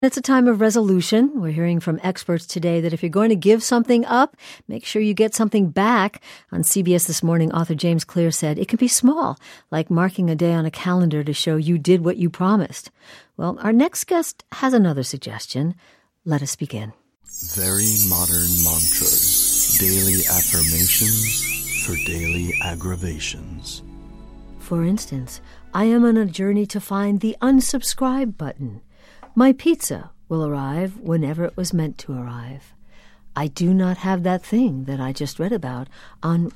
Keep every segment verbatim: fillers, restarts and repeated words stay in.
It's a time of resolution. We're hearing from experts today that if you're going to give something up, make sure you get something back. On C B S This Morning, author James Clear said it can be small, like marking a day on a calendar to show you did what you promised. Well, our next guest has another suggestion. Let us begin. Very modern mantras, daily affirmations for daily aggravations. For instance, I am on a journey to find the unsubscribe button. My pizza will arrive whenever it was meant to arrive. I do not have that thing that I just read about on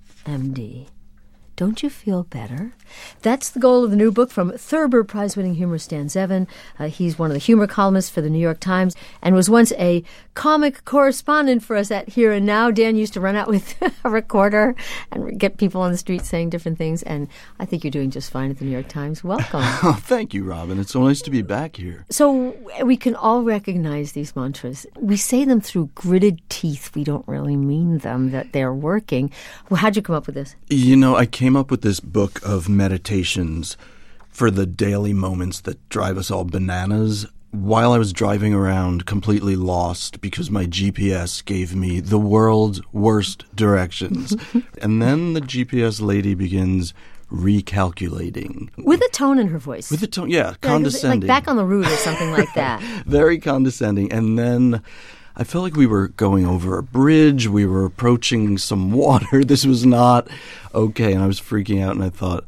WebMD. Don't you feel better? That's the goal of the new book from Thurber Prize-winning humorist Dan Zevin. Uh, he's one of the humor columnists for the New York Times and was once a comic correspondent for us at Here and Now. Dan used to run out with a recorder and get people on the street saying different things, and I think you're doing just fine at the New York Times. Welcome. Oh, thank you, Robin. It's so nice to be back here. So we can all recognize these mantras. We say them through gritted teeth. We don't really mean them, that they're working. Well, how'd you come up with this? You know, I came up with this book of meditations for the daily moments that drive us all bananas while I was driving around completely lost because my G P S gave me the world's worst directions. And then the G P S lady begins recalculating. With a tone in her voice. With a tone, yeah, condescending. Like back on the route or something like that. Very condescending. And then I felt like we were going over a bridge. We were approaching some water. This was not okay. And I was freaking out, and I thought,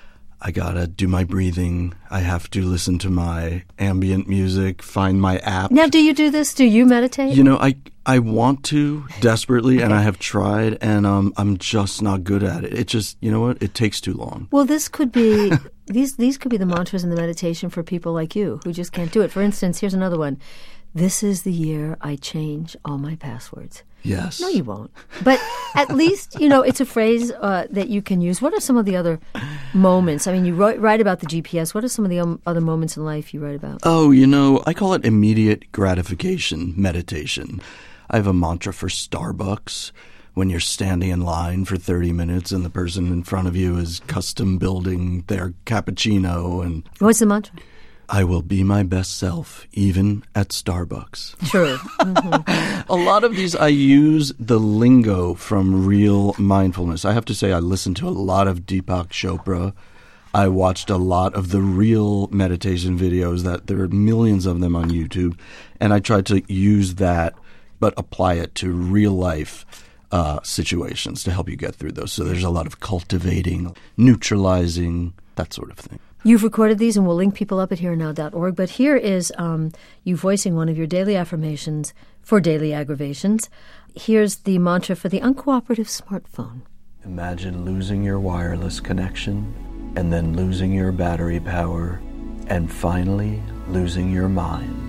I gotta do my breathing. I have to listen to my ambient music, find my app. Now, do you do this? Do you meditate? You know, I I want to desperately, okay. and I have tried, and um, I'm just not good at it. It just, you know what? It takes too long. Well, this could be these these could be the mantras in the meditation for people like you who just can't do it. For instance, here's another one. This is the year I change all my passwords. Yes. No, you won't. But at least, you know, it's a phrase uh, that you can use. What are some of the other moments? I mean, you write, write about the G P S. What are some of the um, other moments in life you write about? Oh, you know, I call it immediate gratification meditation. I have a mantra for Starbucks. When you're standing in line for thirty minutes and the person in front of you is custom building their cappuccino. And what's the mantra? I will be my best self, even at Starbucks. True. Mm-hmm. A lot of these, I use the lingo from real mindfulness. I have to say I listened to a lot of Deepak Chopra. I watched a lot of the real meditation videos. That there are millions of them on YouTube. And I tried to use that, but apply it to real life uh, situations to help you get through those. So there's a lot of cultivating, neutralizing, that sort of thing. You've recorded these, and we'll link people up at here now dot org. But here is um, you voicing one of your daily affirmations for daily aggravations. Here's the mantra for the uncooperative smartphone. Imagine losing your wireless connection, and then losing your battery power, and finally losing your mind.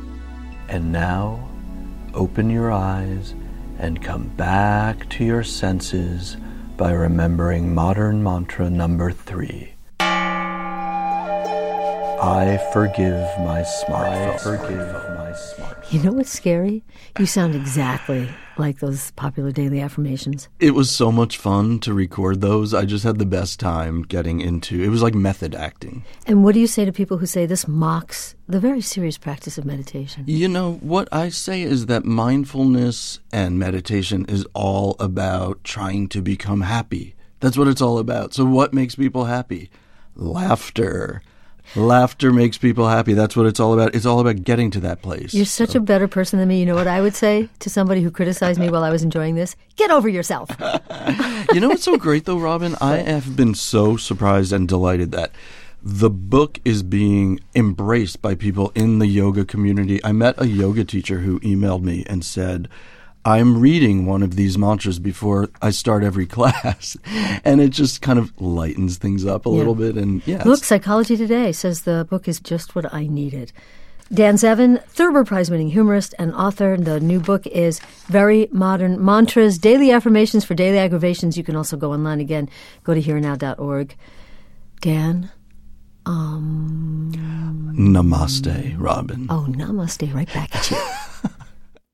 And now, open your eyes and come back to your senses by remembering modern mantra number three. I forgive my smartphone. I forgive my smartphone. You know what's scary? You sound exactly like those popular daily affirmations. It was so much fun to record those. I just had the best time getting into it. Was like method acting. And what do you say to people who say this mocks the very serious practice of meditation? You know, what I say is that mindfulness and meditation is all about trying to become happy. That's what it's all about. So what makes people happy? Laughter. Laughter makes people happy. That's what it's all about. It's all about getting to that place. You're such so. a better person than me. You know what I would say to somebody who criticized me while I was enjoying this? Get over yourself. You know what's so great, though, Robin? I have been so surprised and delighted that the book is being embraced by people in the yoga community. I met a yoga teacher who emailed me and said, I'm reading one of these mantras before I start every class. And it just kind of lightens things up a yeah. little bit. And yeah, Look, Psychology Today says the book is just what I needed. Dan Zevin, Thurber Prize-winning humorist and author. The new book is Very Modern Mantras, Daily Affirmations for Daily Aggravations. You can also go online again. Go to here now dot org. Dan, um... Namaste, Robin. Oh, namaste, right back at you.